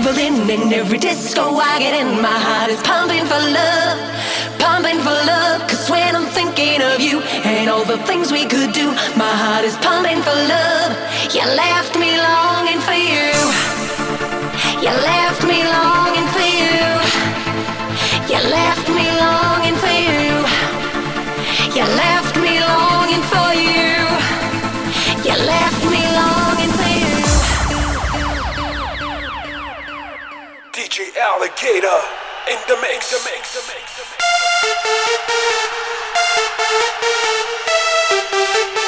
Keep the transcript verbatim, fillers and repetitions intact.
reveling in every disco I get in. My heart is pumping for love, pumping for love. Cause when I'm thinking of you and all the things we could do, my heart is pumping for love. You left me longing for you. You left me longing for you. You left me longing for you. You left me longing for you. You left me longing for you. D J Alligator in the mix, the mix, the mix, the mix.